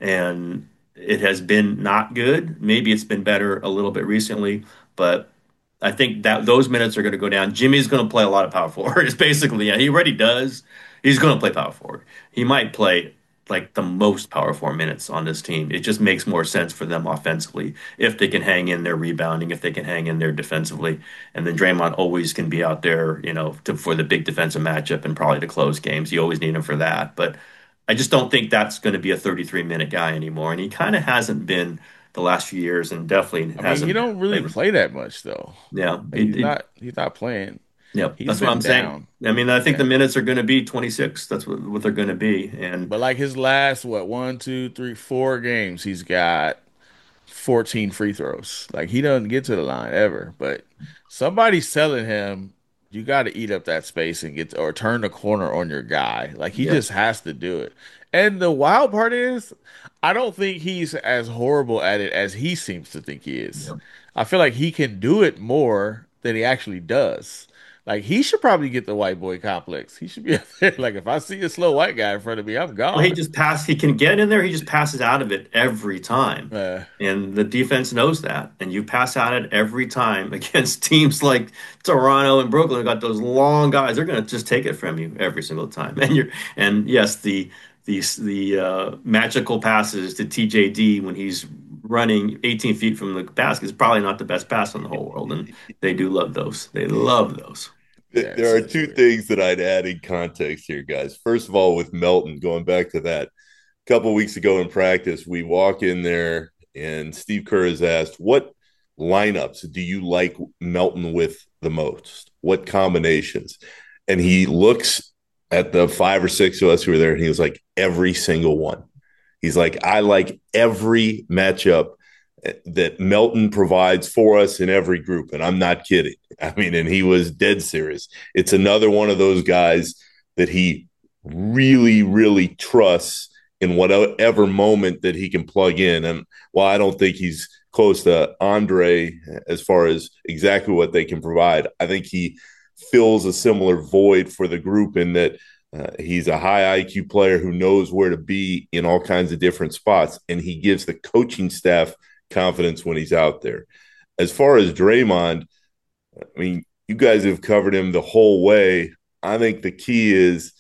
And it has been not good. Maybe it's been better a little bit recently, but I think that those minutes are going to go down. Jimmy's going to play a lot of power forward. It's basically, yeah, he already does. He's going to play power forward. He might play like the most power forward minutes on this team. It just makes more sense for them offensively if they can hang in there rebounding, if they can hang in there defensively. And then Draymond always can be out there, you know, to, for the big defensive matchup and probably to close games. You always need him for that. But I just don't think that's going to be a thirty-three minute guy anymore. And he kind of hasn't been the last few years, and definitely I hasn't. mean, he don't really played. play that much though. Yeah, he's it- not. He's not playing. Yep, He's that's what been I'm down. saying. I mean, I think Yeah. the minutes are going to be twenty-six. That's what, what they're going to be. And But like his last what one, two, three, four games, he's got fourteen free throws. Like he doesn't get to the line ever. But somebody's telling him you got to eat up that space and get to, or turn the corner on your guy. Like he Yeah. just has to do it. And the wild part is, I don't think he's as horrible at it as he seems to think he is. I feel like he can do it more than he actually does. Like he should probably get the white boy complex. He should be out there. Like if I see a slow white guy in front of me, I'm gone. well, he just pass. He can get in there. He just passes out of it every time, Uh, and the defense knows that. And you pass out it every time against teams like Toronto and Brooklyn. Who got those long guys. They're going to just take it from you every single time. And you're and yes, the the the uh, magical passes to T J D when he's running eighteen feet from the basket is probably not the best pass in the whole world, and they do love those. They love those. Th- There are two things that I'd add in context here, guys. First of all, with Melton, going back to that, a couple weeks ago in practice, we walk in there and Steve Kerr is asked, what lineups do you like Melton with the most? What combinations? And he looks at the five or six of us who were there, and he was like, every single one. He's like, I like every matchup that Melton provides for us in every group. And I'm not kidding. I mean, and he was dead serious. It's another one of those guys that he really, really trusts in whatever moment that he can plug in. And while I don't think he's close to Andre as far as exactly what they can provide, I think he fills a similar void for the group in that uh, he's a high I Q player who knows where to be in all kinds of different spots. And he gives the coaching staff confidence when he's out there. As far as Draymond, I mean, you guys have covered him the whole way. I think the key is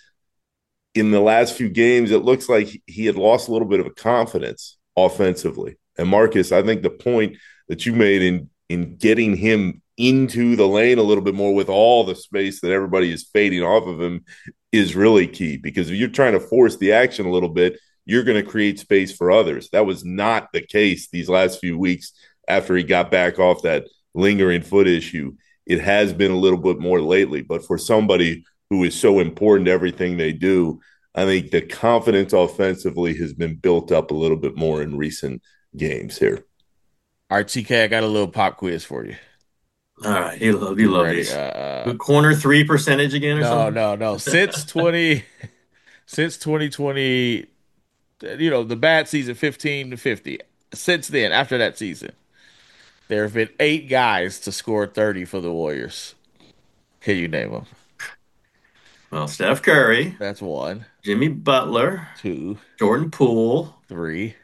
in the last few games, it looks like he had lost a little bit of confidence offensively. And Marcus, I think the point that you made in in getting him into the lane a little bit more with all the space that everybody is fading off of him is really key, because if you're trying to force the action a little bit, you're going to create space for others. That was not the case these last few weeks after he got back off that lingering foot issue. It has been a little bit more lately, but for somebody who is so important to everything they do, I think the confidence offensively has been built up a little bit more in recent games here. All right, T K, I got a little pop quiz for you. All right, you love you love Ready? these. Uh, The corner three percentage again or no, something? no, no. Since twenty, since twenty twenty, you know, the bad season, fifteen to fifty. Since then, after that season, there have been eight guys to score thirty for the Warriors. Can you name them? Well, Steph Curry. That's one. Jimmy Butler. Two. Jordan Poole. Three.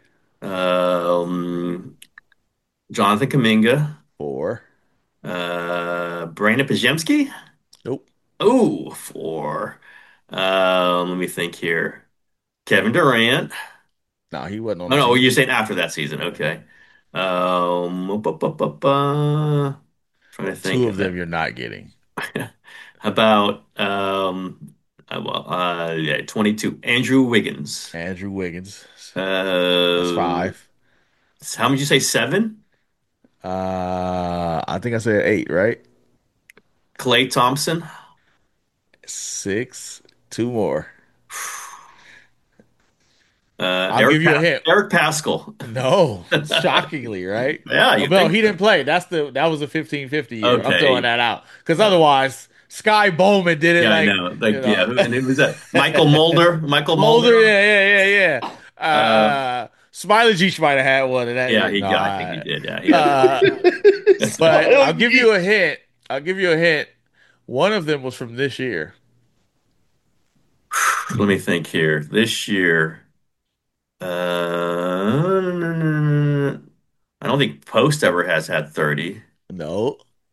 Um, Jonathan Kuminga. Four. Uh, Brandon Pajemski. Nope. Oh, four. Um, let me think here. Kevin Durant. No, he wasn't on Oh the no, team. you're saying after that season. Okay. Um, bu- bu- bu- bu- trying to think. Two of them you're not getting. How about um, uh, well, uh, yeah, twenty-two. Andrew Wiggins. Andrew Wiggins. Uh, That's five. How would you say seven? Uh, I think I said eight, right? Klay Thompson. Six. Two more. Uh, I'll Eric give you a Pa- hint. Eric Pascal. No, shockingly, right? Yeah, you no, think he so. didn't play. That's the that was a fifteen fifty year. I'm Okay. throwing that out because otherwise Sky Bowman did it. Yeah, like, I know. Like, you know. yeah, and it was that Michael Mulder. Michael Mulder. Mulder, yeah, yeah, yeah, yeah. Uh, Uh, Smiley Jeech might have had one of that. Yeah, he no, got. I think he did. Yeah, Uh, yeah. but I'll give you a hint. I'll give you a hint. One of them was from this year. Let me think here. This year, uh, I don't think Post ever has had thirty. No.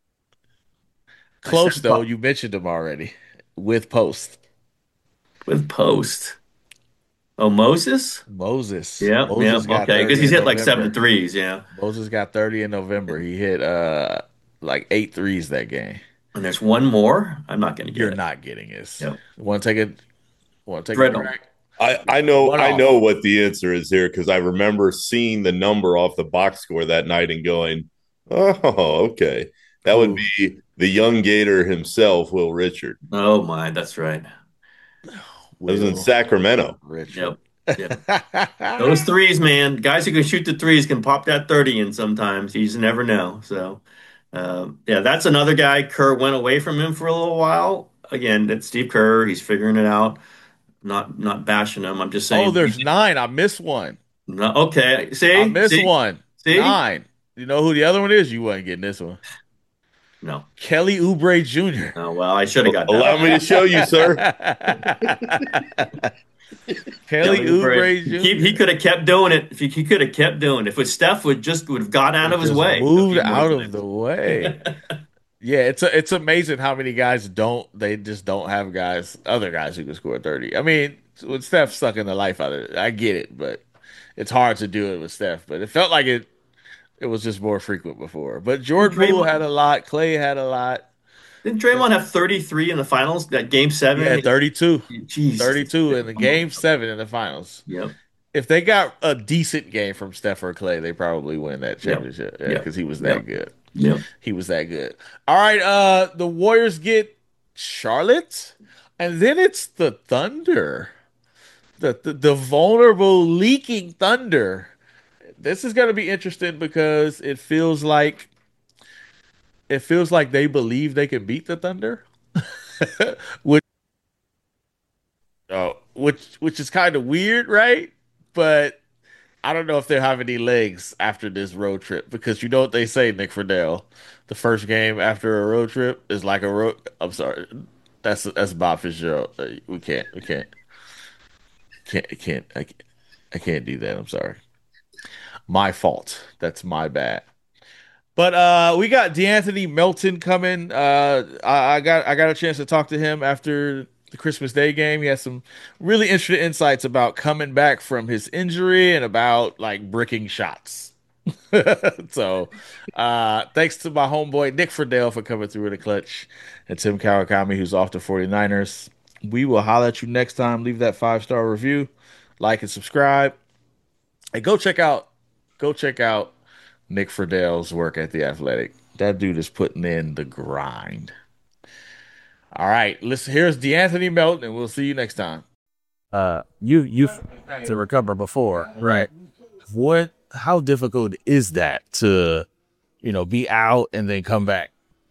Close though. You mentioned him already with Post. With Post. Oh, Moses? Moses. Yeah, Moses yeah, got okay. thirty Because he's in hit like November. seven threes, yeah. Moses got thirty in November. He hit uh like eight threes that game. And there's one more. I'm not going to get You're it. not getting it. Yep. Want to take it? Want to take Riddle. a break? I, I know One I off. know what the answer is here because I remember seeing the number off the box score that night and going, oh, okay. That would be the young Gator himself, Will Richard. Oh, my. That's right. That was in Sacramento. Richard. Yep. Yep. Those threes, man. Guys who can shoot the threes can pop that thirty in sometimes. You just never know. So, um, yeah, that's another guy. Kerr went away from him for a little while. Again, that's Steve Kerr. He's figuring it out. Not not bashing him. I'm just saying. Oh, there's nine. I missed one. No, okay. See? I missed See? one. See? Nine. You know who the other one is? You wasn't getting this one. No. Kelly Oubre Junior Oh, well, I should have got that. Allow me to show you, sir. Kelly Oubre He, Junior he could have kept doing it. If he, he could have kept doing it. If Steph would just would have gone out of his Just way. moved out of the way. Yeah, it's a, it's amazing how many guys don't. They just don't have guys, other guys who can score thirty. I mean, with Steph sucking the life out of it, I get it, but it's hard to do it with Steph. But it felt like it. It was just more frequent before. But Jordan Poole had a lot. Clay had a lot. Didn't Draymond have thirty-three in the finals? That game seven? Yeah, thirty-two. Jeez. thirty-two in the game seven in the finals. Yep. If they got a decent game from Steph or Clay, they probably win that championship because Yep. he was that Yep. good. Yep. He was that good. All right, uh, the Warriors get Charlotte, and then it's the Thunder. The the, the vulnerable, leaking Thunder. This is going to be interesting because it feels like it feels like they believe they can beat the Thunder, which oh, which which is kind of weird, right? But I don't know if they'll have any legs after this road trip because you know what they say, Nick Friedel. The first game after a road trip is like a road. I'm sorry, that's that's Bob Fitzgerald. Uh, We can't, we can't, can't, can't. I can't, I can't do that. I'm sorry. My fault. That's my bad. But uh, we got DeAnthony Melton coming. Uh, I, I got I got a chance to talk to him after the Christmas Day game. He has some really interesting insights about coming back from his injury and about like bricking shots. So, uh, thanks to my homeboy Nick Friedel for coming through in the clutch, and Tim Kawakami, who's off the 49ers. We will holler at you next time. Leave that five star review, like and subscribe, and go check out go check out Nick Friedel's work at The Athletic. That dude is putting in the grind. All right, listen. Here's DeAnthony Melton, and we'll see you next time. Uh, you you to recover before, right? What? How difficult is that to, you know, be out and then come back?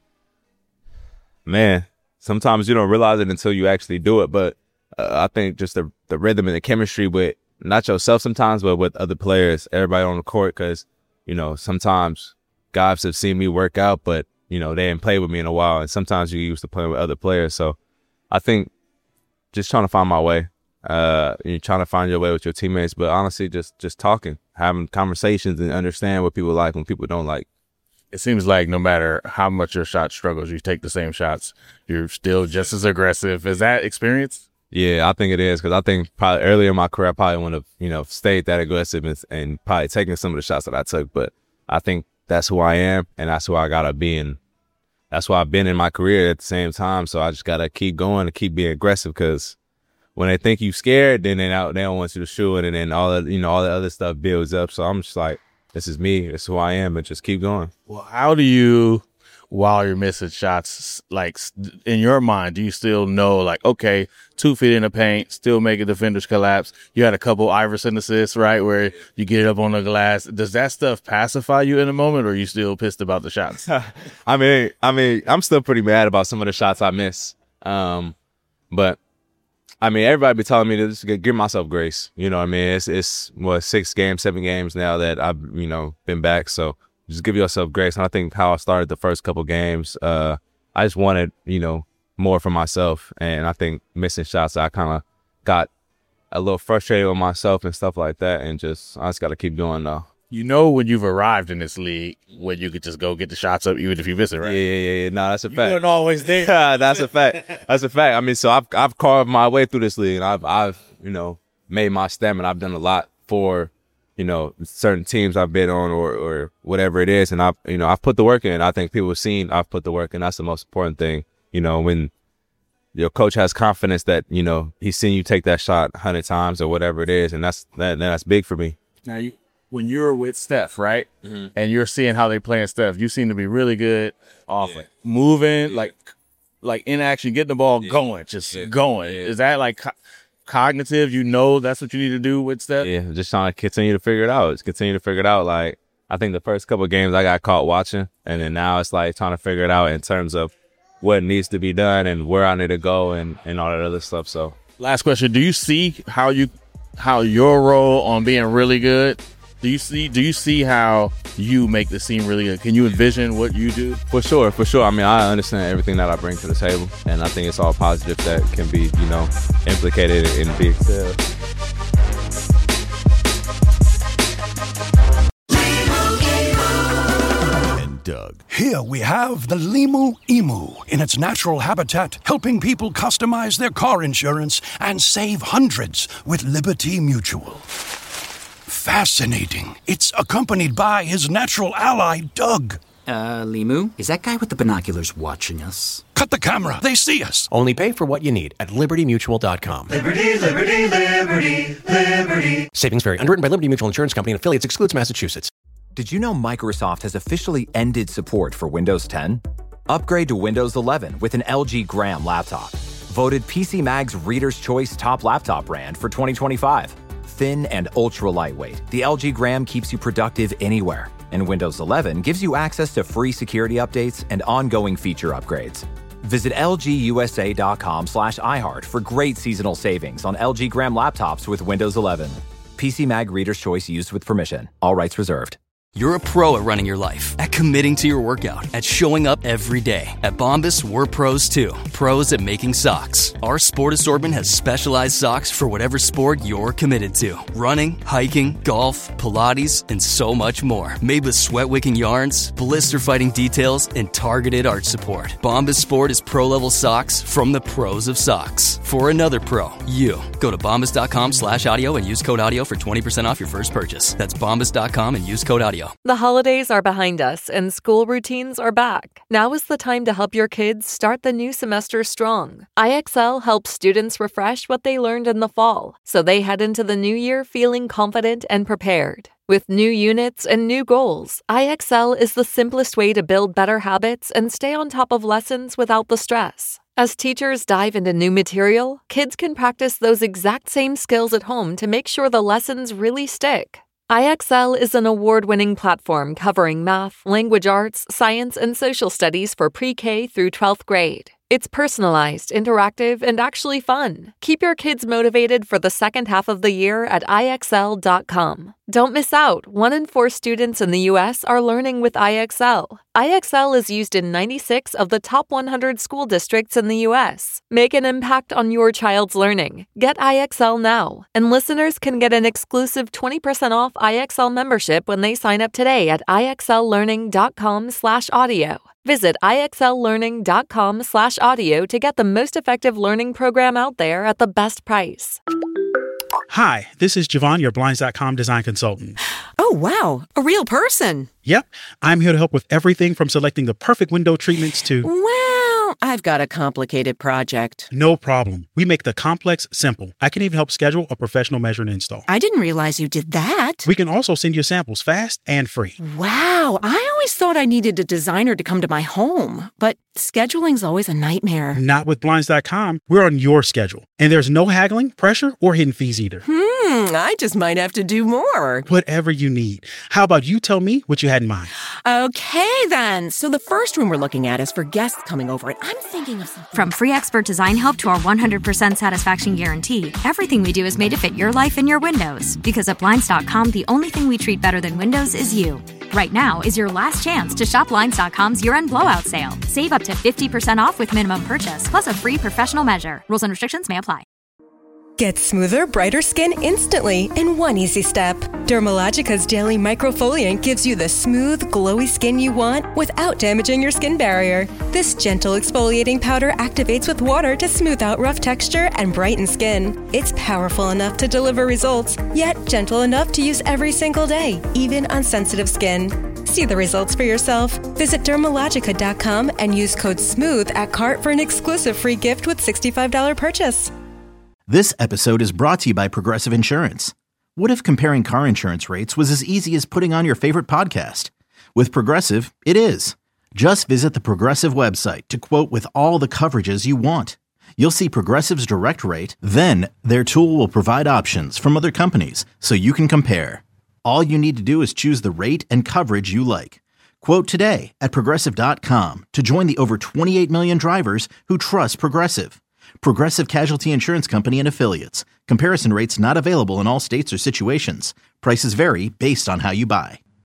Man, sometimes you don't realize it until you actually do it. But uh, I think just the the rhythm and the chemistry with not yourself sometimes, but with other players, everybody on the court, because, you know, sometimes guys have seen me work out, but, you know, they didn't play with me in a while. And sometimes you used to play with other players. So I think just trying to find my way. Uh, you're trying to find your way with your teammates, but honestly, just just talking, having conversations, and understand what people like when people don't like. It seems like no matter how much your shot struggles, you take the same shots, you're still just as aggressive. Is that experience? Yeah, I think it is, because I think probably earlier in my career, I probably wouldn't have, you know, stayed that aggressive and, and probably taken some of the shots that I took. But I think that's who I am, and that's who I gotta be, and that's why I've been in my career at the same time. So I just gotta keep going and keep being aggressive, because when they think you scared, then they don't, they don't want you to shoot it, and then all the, you know, all the other stuff builds up. So I'm just like, this is me, this is who I am, and just keep going. Well, how do you, while you're missing shots, like in your mind, do you still know, like, okay, two feet in the paint, still making defenders collapse? You had a couple Iverson assists, right, where you get it up on the glass. Does that stuff pacify you in a moment, or are you still pissed about the shots? I mean, I mean, I'm still pretty mad about some of the shots I miss. Um, but I mean, everybody be telling me to just give myself grace. You know what I mean? It's, it's what, six games, seven games now that I've, you know, been back. So just give yourself grace. And I think how I started the first couple games, uh, I just wanted, you know, more for myself. And I think missing shots, I kind of got a little frustrated with myself and stuff like that. And just, I just got to keep doing though. You know when you've arrived in this league, when you could just go get the shots up even if you miss it, right? Yeah, yeah, yeah. No, that's a you fact. weren't always there. Yeah, that's a fact. That's a fact. I mean, so I've I've carved my way through this league, and I've I've you know made my stamp, and I've done a lot for you know certain teams I've been on or or whatever it is, and I've you know I've put the work in. I think people have seen I've put the work in. That's the most important thing. You know, when your coach has confidence that you know he's seen you take that shot a hundred times or whatever it is, and that's that that's big for me. Now you. When you're with Steph, right, mm-hmm. and you're seeing how they playing Steph, you seem to be really good off yeah. moving, yeah. like like in action, getting the ball yeah. going, just yeah. going. Yeah. Is that like co- cognitive? You know that's what you need to do with Steph? Yeah, just trying to continue to figure it out. Just continue to figure it out. Like, I think the first couple of games I got caught watching, and then now it's like trying to figure it out in terms of what needs to be done and where I need to go and, and all that other stuff. So, last question. Do you see how you how your role on being really good? Do you see do you see how you make the team really good? Can you envision what you do? For sure, for sure. I mean, I understand everything that I bring to the table, and I think it's all positive that can be, you know, implicated in being excelled. And Doug. Here we have the Limu Emu in its natural habitat, helping people customize their car insurance and save hundreds with Liberty Mutual. Fascinating. It's accompanied by his natural ally, Doug. Uh, Limu? Is that guy with the binoculars watching us? Cut the camera. They see us. Only pay for what you need at liberty mutual dot com. Liberty, liberty, liberty, liberty. Savings vary. Underwritten by Liberty Mutual Insurance Company and affiliates. Excludes Massachusetts. Did you know Microsoft has officially ended support for Windows ten? Upgrade to Windows eleven with an L G Gram laptop. Voted P C Mag's Reader's Choice Top Laptop Brand for twenty twenty-five. Thin and ultra lightweight, the L G Gram keeps you productive anywhere. And Windows eleven gives you access to free security updates and ongoing feature upgrades. Visit lgusa.com slash iHeart for great seasonal savings on L G Gram laptops with Windows eleven. P C Mag Reader's Choice used with permission. All rights reserved. You're a pro at running your life, at committing to your workout, at showing up every day. At Bombas, we're pros too. Pros at making socks. Our sport assortment has specialized socks for whatever sport you're committed to. Running, hiking, golf, Pilates, and so much more. Made with sweat-wicking yarns, blister-fighting details, and targeted arch support. Bombas Sport is pro-level socks from the pros of socks. For another pro, you. Go to bombas.com slash audio and use code audio for twenty percent off your first purchase. That's bombas dot com and use code audio. The holidays are behind us and school routines are back. Now is the time to help your kids start the new semester strong. I X L helps students refresh what they learned in the fall, so they head into the new year feeling confident and prepared. With new units and new goals, I X L is the simplest way to build better habits and stay on top of lessons without the stress. As teachers dive into new material, kids can practice those exact same skills at home to make sure the lessons really stick. I X L is an award-winning platform covering math, language arts, science, and social studies for pre-K through twelfth grade. It's personalized, interactive, and actually fun. Keep your kids motivated for the second half of the year at I X L dot com. Don't miss out. One in four students in the U S are learning with I X L. I X L is used in ninety-six of the top one hundred school districts in the U S. Make an impact on your child's learning. Get I X L now. And listeners can get an exclusive twenty percent off I X L membership when they sign up today at I X L learning dot com slash audio. Visit I X L learning dot com slash audio to get the most effective learning program out there at the best price. Hi, this is Javon, your Blinds dot com design consultant. Oh, wow. A real person. Yep. I'm here to help with everything from selecting the perfect window treatments to... Wow. I've got a complicated project. No problem. We make the complex simple. I can even help schedule a professional measure and install. I didn't realize you did that. We can also send you samples fast and free. Wow, I always thought I needed a designer to come to my home, but scheduling's always a nightmare. Not with Blinds dot com. We're on your schedule, and there's no haggling, pressure, or hidden fees either. Hmm, I just might have to do more. Whatever you need. How about you tell me what you had in mind? Okay, then. So the first room we're looking at is for guests coming over, and I'm thinking of something. From free expert design help to our one hundred percent satisfaction guarantee, everything we do is made to fit your life and your windows. Because at Blinds dot com, the only thing we treat better than windows is you. Right now is your last chance to shop Blinds dot com's year-end blowout sale. Save up to fifty percent off with minimum purchase, plus a free professional measure. Rules and restrictions may apply. Get smoother, brighter skin instantly in one easy step. Dermalogica's daily microfoliant gives you the smooth, glowy skin you want without damaging your skin barrier. This gentle exfoliating powder activates with water to smooth out rough texture and brighten skin. It's powerful enough to deliver results, yet gentle enough to use every single day, even on sensitive skin. See the results for yourself. Visit Dermalogica dot com and use code SMOOTH at cart for an exclusive free gift with sixty-five dollars purchase. This episode is brought to you by Progressive Insurance. What if comparing car insurance rates was as easy as putting on your favorite podcast? With Progressive, it is. Just visit the Progressive website to quote with all the coverages you want. You'll see Progressive's direct rate, then their tool will provide options from other companies so you can compare. All you need to do is choose the rate and coverage you like. Quote today at Progressive dot com to join the over twenty-eight million drivers who trust Progressive. Progressive Casualty Insurance Company and Affiliates. Comparison rates not available in all states or situations. Prices vary based on how you buy.